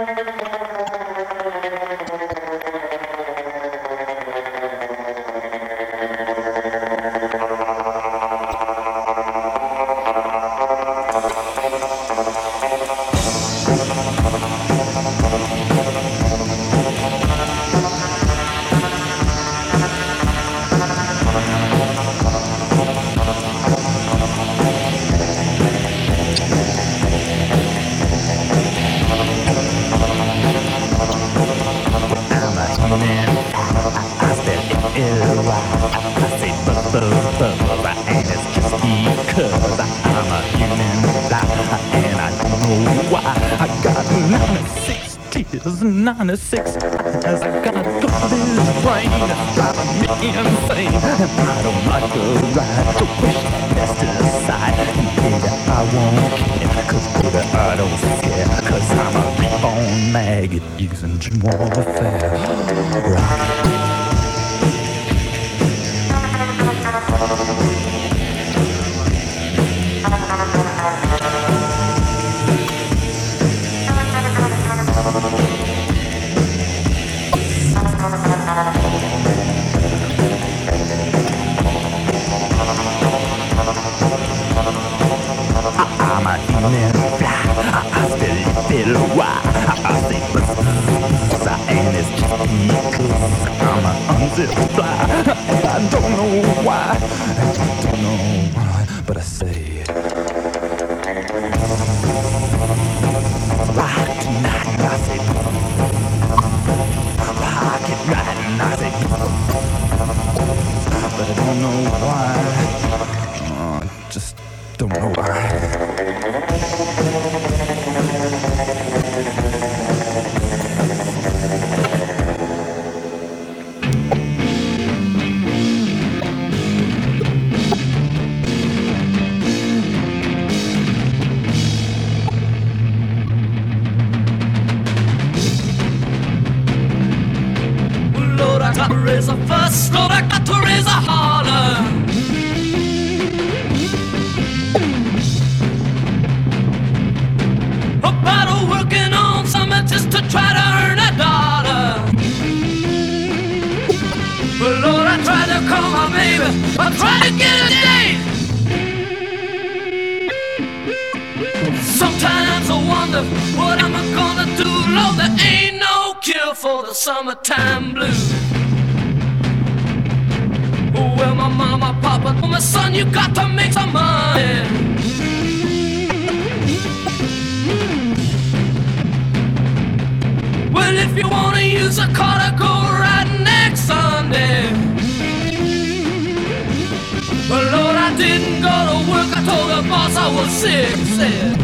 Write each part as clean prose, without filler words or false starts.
96 as I got this brain driving me insane, and I don't like the ride to push that's to the side. And baby, I won't care, cause baby, I don't scare, cause I'm a reborn maggot using gym warfare. Rock. I don't know why, I don't know, but I say it. Rock tonight, I say. Rock it right, and I say. But I don't know why. I just don't know why. Raise a fuss, Lord, I got to raise a holler. About working on something just to try to earn a dollar. But Lord, I tried to call my baby, I tried to get a date. Sometimes I wonder what am I gonna do, Lord, there ain't no cure for the summertime blues. Well, my mama, papa, my son, you got to make some money. Well, if you wanna use a car to go right next Sunday. Well, Lord, I didn't go to work, I told the boss I was sick, said.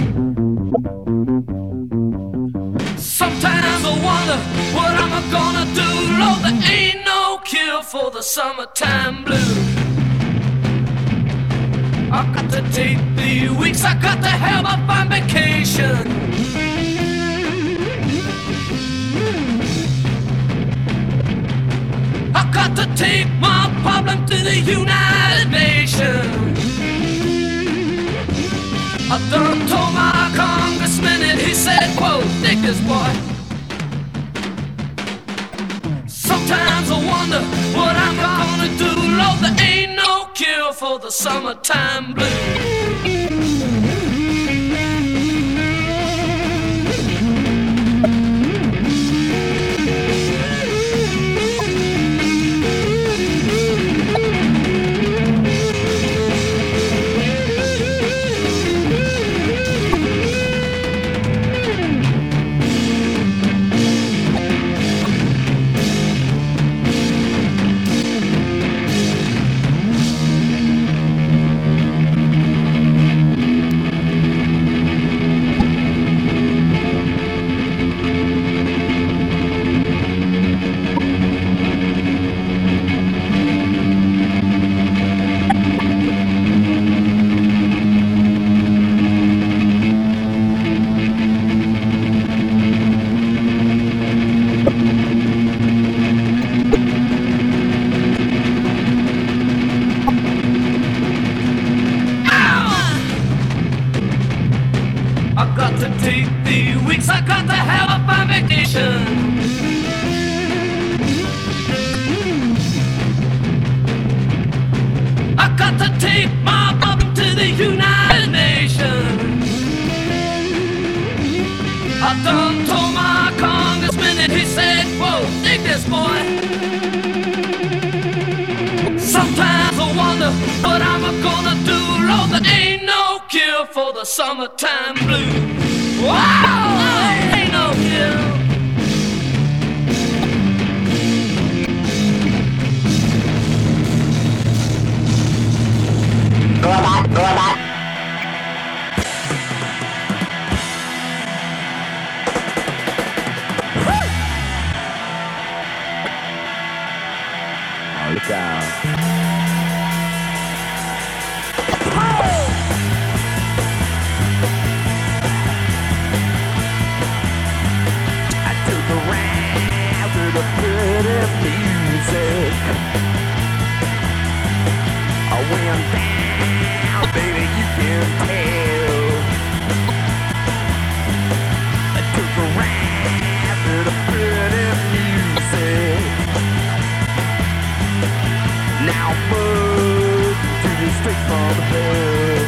Sometimes I wonder what am I gonna do, Lord, there ain't no cure for the summertime blues. I got to take 3 weeks, I got to have a fine vacation. I got to take my problem to the United Nations. I done told my congressman and he said, quote, dig this boy. Sometimes I wonder what I'm gonna do, Lord, there ain't no cure for the summertime blues. I got to take 3 weeks, I got to have a fine I done told my congressman and he said, whoa, dig this boy. Sometimes I wonder what I'm gonna do. Lord, there ain't no cure for the summertime blues. Wow, there ain't no cure. Go back. Look out. I took a ride with a pretty music. I went down, baby, you can tell. I took a ride with a pretty music. Now move to you straight from hell.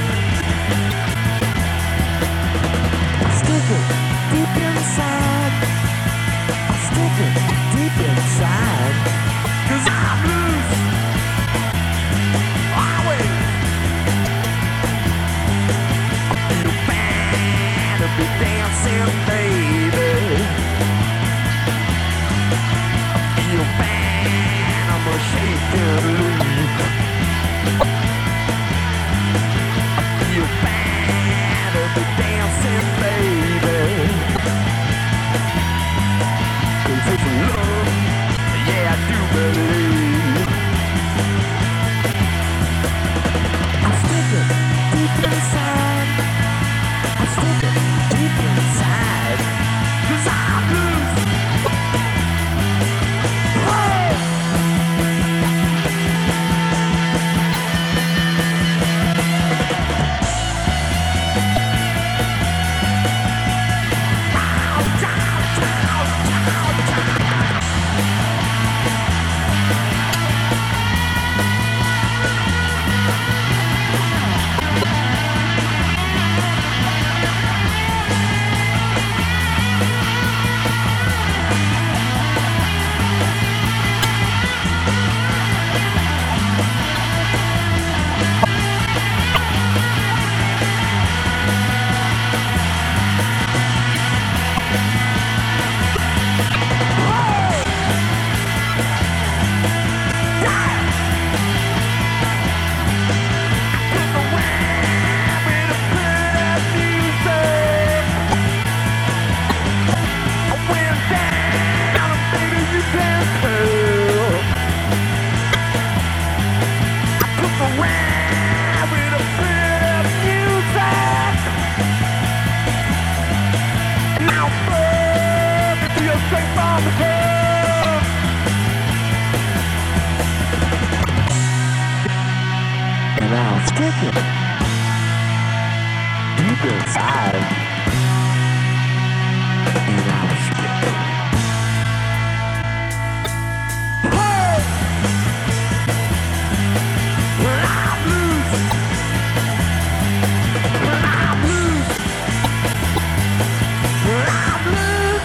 I'm sticking deep inside. I'm sticking deep inside. 'Cause I'm loose. Always. I feel bad to be dancing, baby. I feel bad, I'm a shaking loop. I feel bad to be dancing, baby. 'Cause it's love, yeah, I do believe. I'm sticking deep inside. I'm sticking deep inside. 'Cause I'm loose. And I was kicking deep inside. And I was kicking. Hey! When I'm loose. When I'm loose. When I'm loose.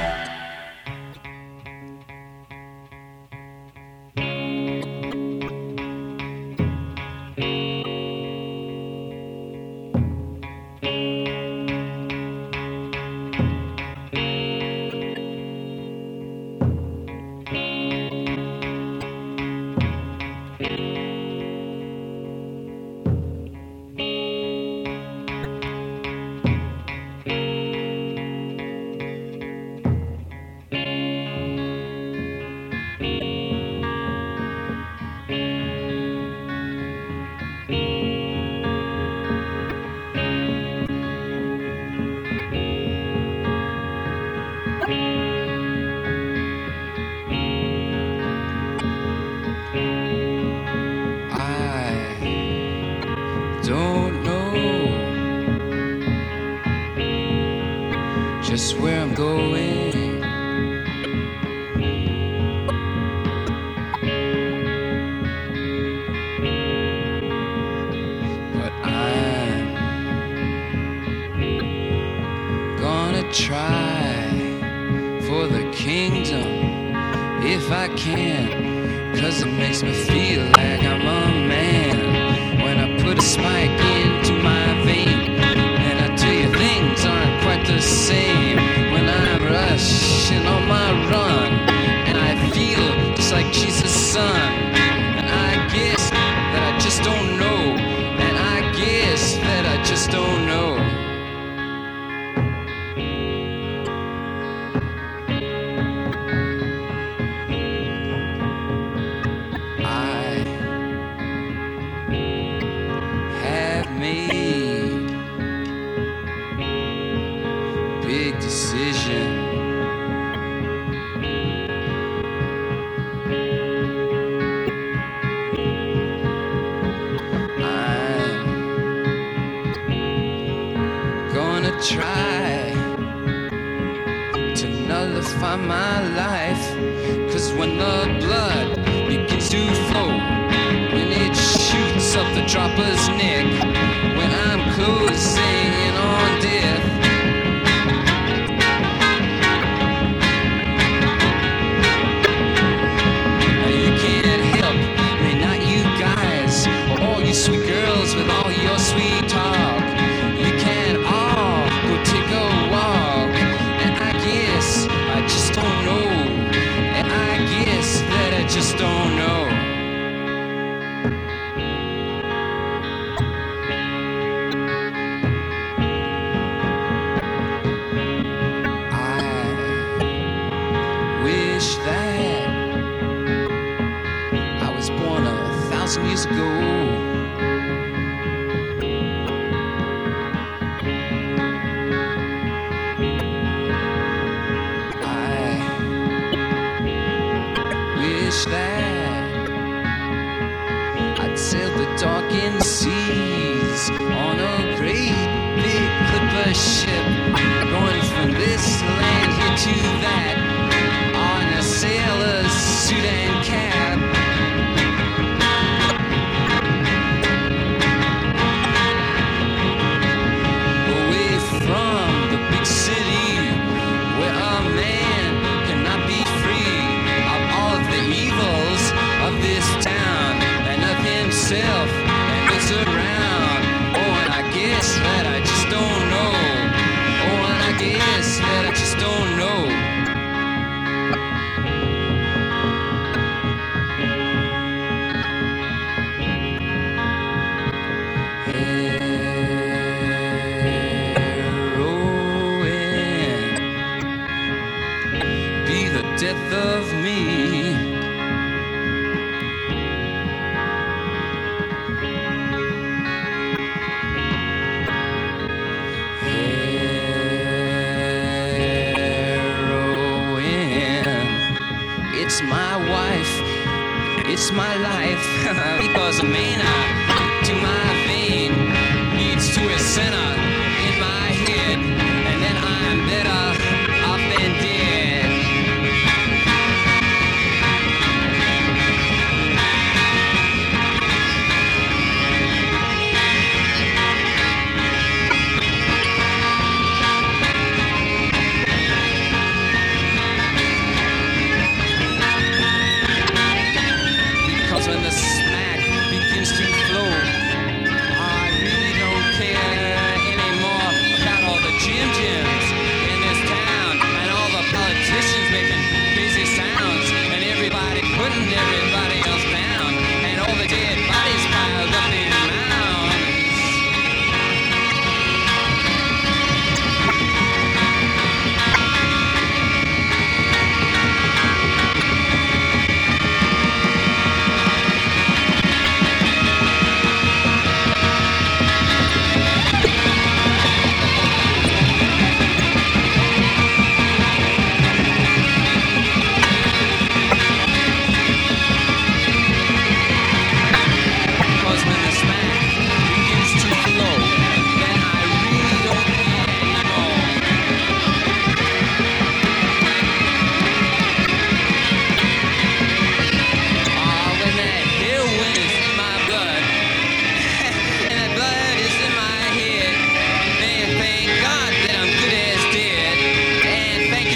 just where I'm going. But I'm gonna try for the kingdom if I can, 'cause it makes me feel like I'm a man when I put a spike into my vein. And I tell you, things aren't quite the same when I rush and on my run, and I feel just like Jesus' son. And I guess that I just don't know, and I guess that I just don't know. Big decision. I'm gonna try to nullify my life, 'cause when the blood begins to flow, when it shoots up the dropper's neck, when I'm closing in on death, sweet girls with all your sweet talk, you can all go take a walk. And I guess I just don't know, and I guess that I just don't know. I wish that I was born 1,000 years ago. That I'd sail the darkened seas on a great big clipper ship, going from this land here to that, on a sailor's suit and cap. Away from the big city where a man cannot be free the evils of this town, and of himself and looks around. Oh, and I guess that I just don't know. Oh, and I guess that I just don't know. Heroin be the death of me. It's my wife, it's my life, because a mana to my vein leads to a center in my head, and then I'm better off than dead. When the smack begins to flow, I really don't care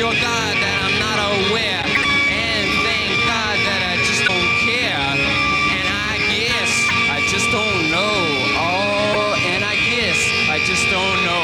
your God that I'm not aware. And thank God that I just don't care. And I guess I just don't know. Oh, and I guess I just don't know.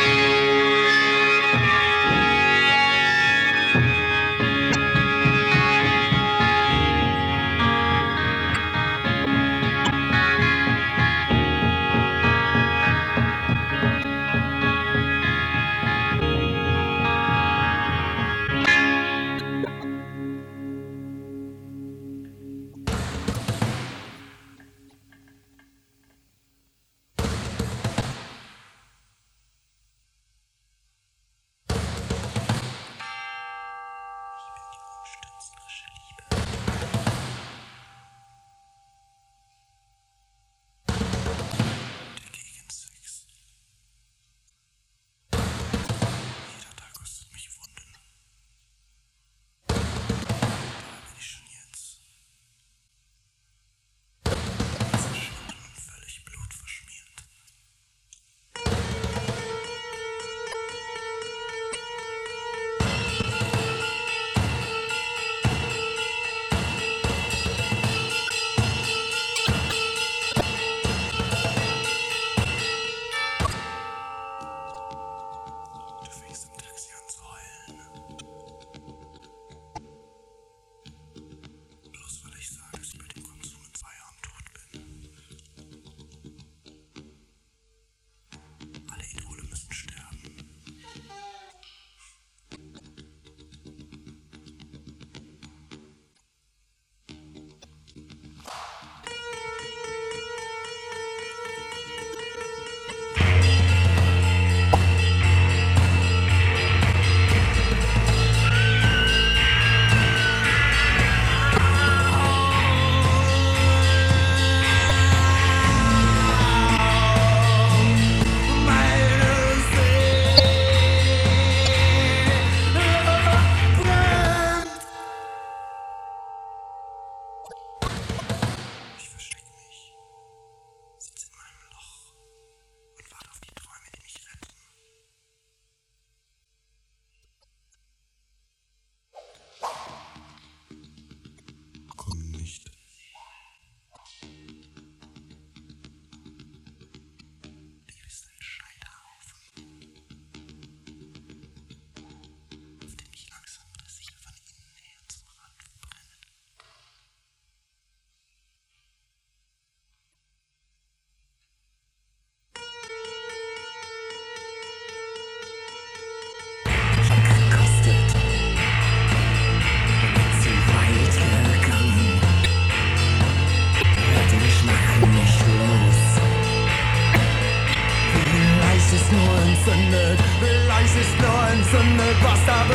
Vielleicht ist nur entzündet, was da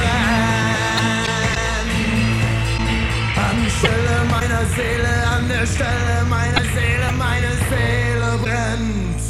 brennt. Anstelle meiner Seele, an der Stelle meiner Seele, meine Seele brennt.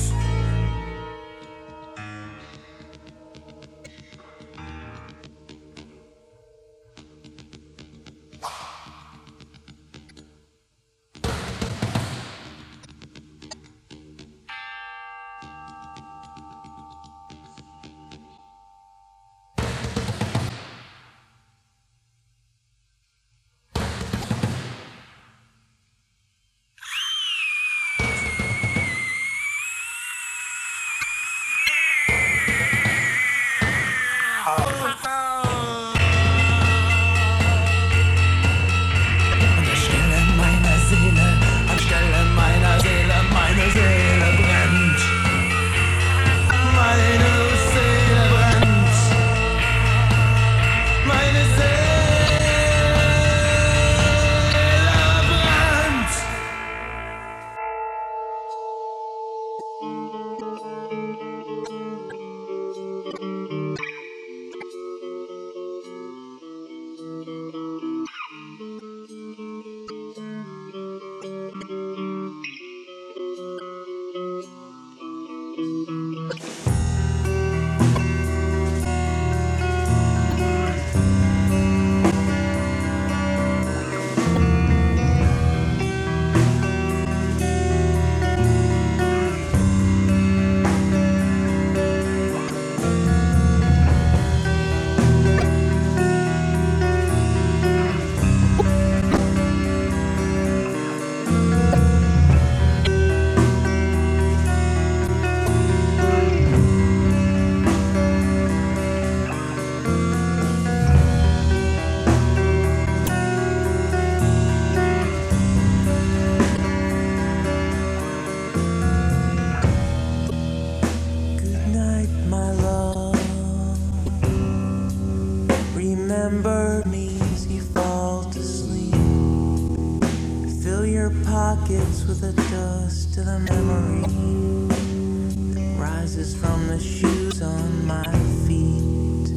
Remember me as you fall to sleep. Fill your pockets with the dust of the memory that rises from the shoes on my feet.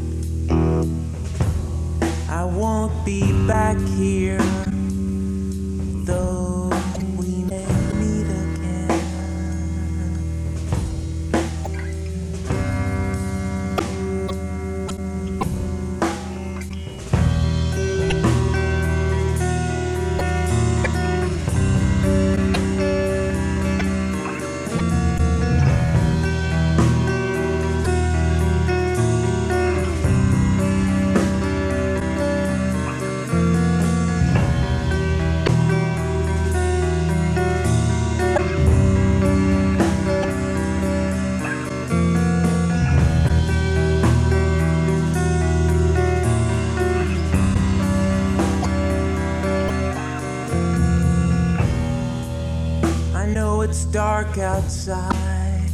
I won't be back here, though we may meet again. It's dark outside.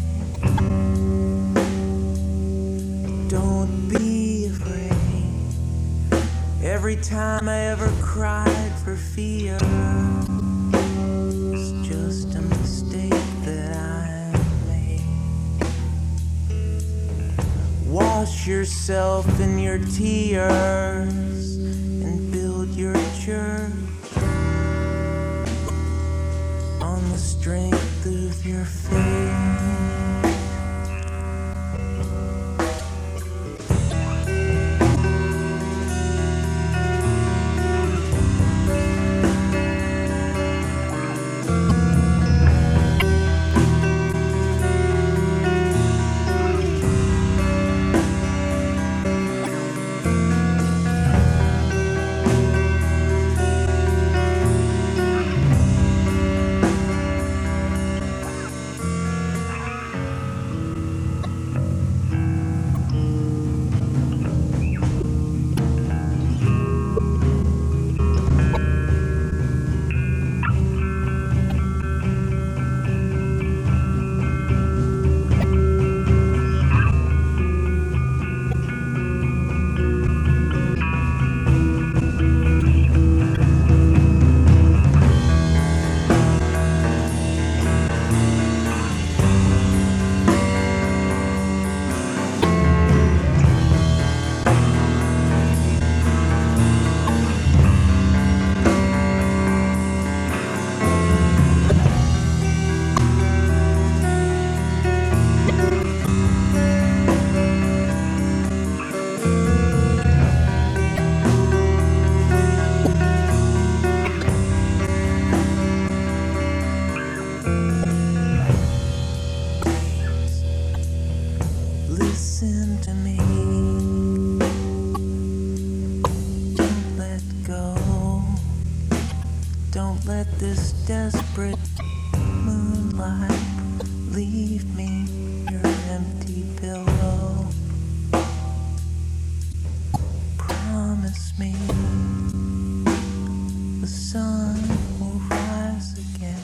Don't be afraid. Every time I ever cried for fear, it's just a mistake that I made. Wash yourself in your tears and build your church on the strength of your faith. Listen to me. Don't let go. Don't let this desperate moonlight leave me your empty pillow. Promise me the sun will rise again.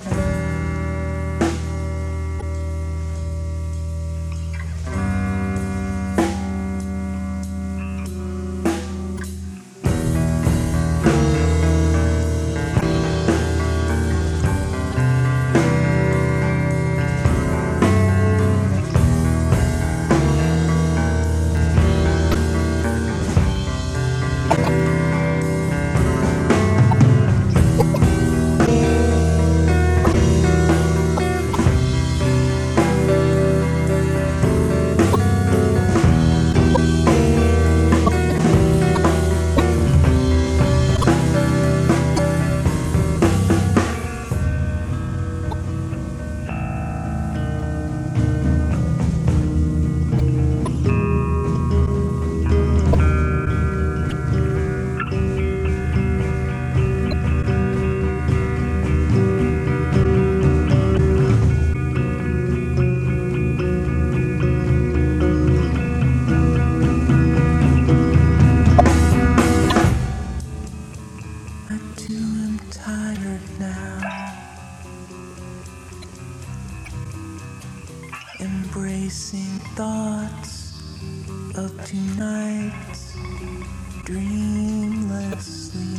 dreamlessly.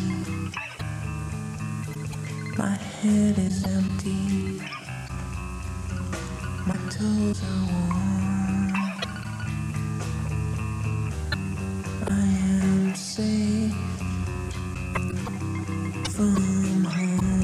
My head is empty, my toes are warm. I am safe from home.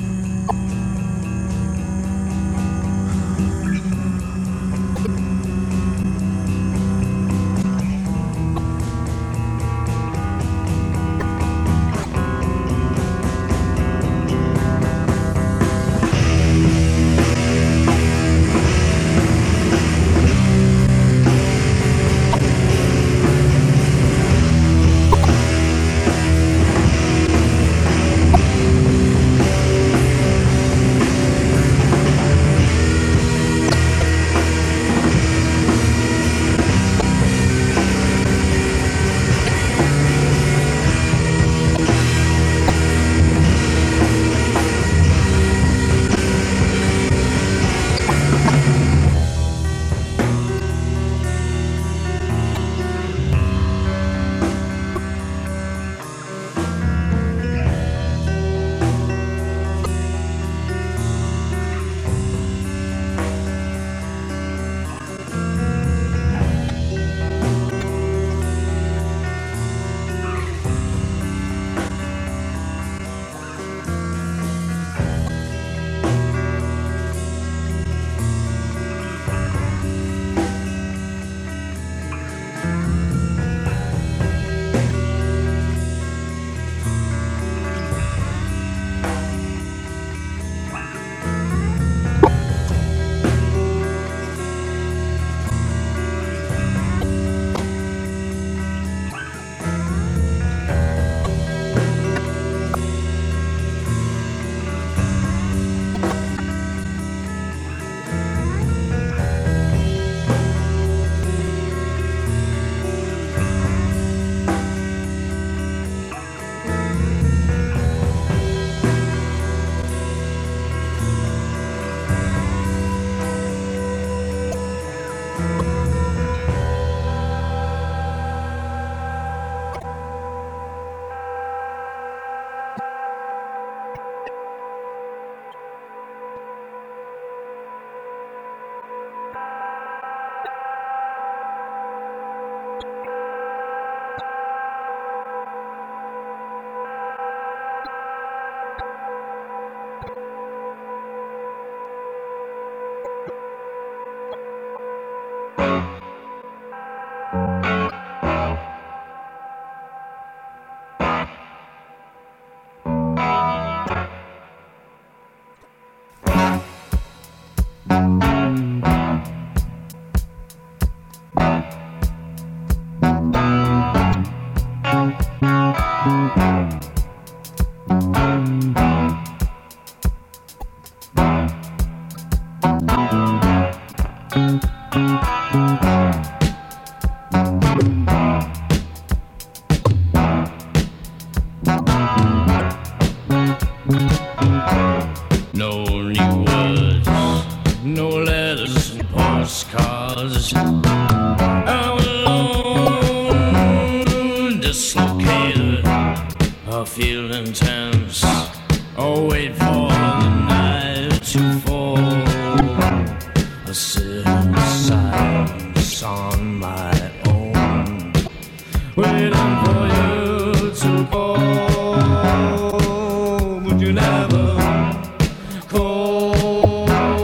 No new words, no letters and postcards. I'm alone, dislocated. I feel intense. I wait for the night to fall. I sit in silence on my own, waiting for you to call. But you never call.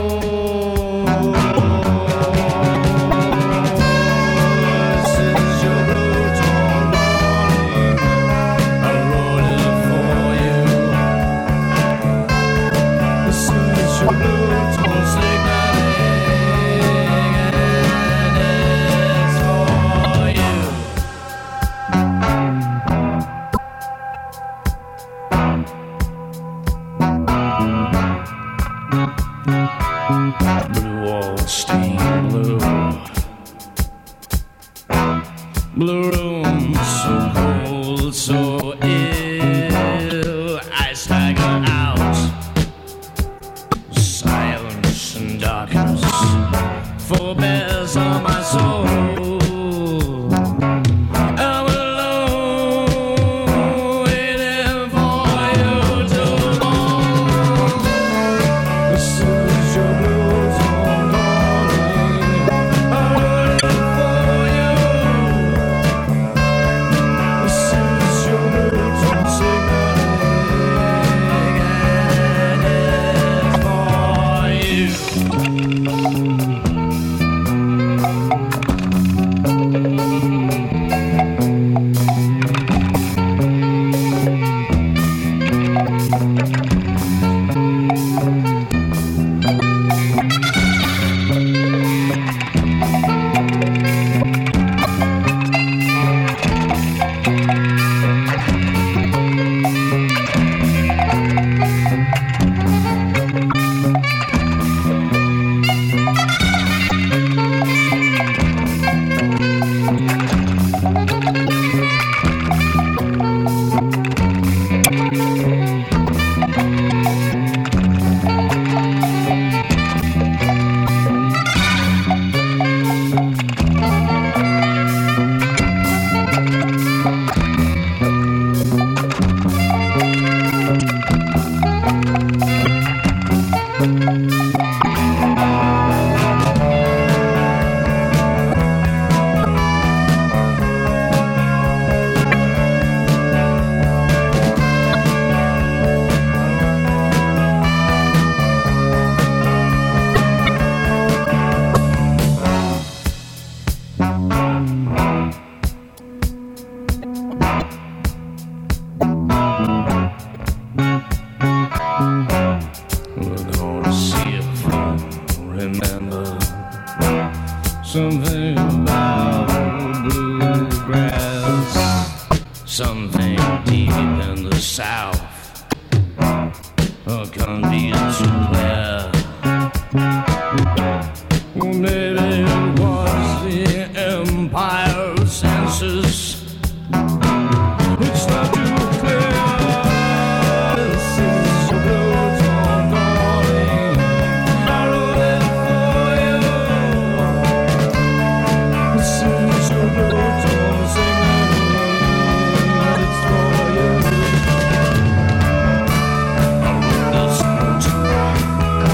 This is your brutal morning. I wrote it for you. We're gonna see if I remember something about bluegrass, something deep in the south. Can't be too clear. Well, maybe it was the Empire census. It's not too clear. This is your blue tone calling. I wrote it for you. This is your blue tone singing. It's for you.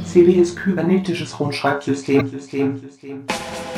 CD ist kybernetisches Rundschreibsystem.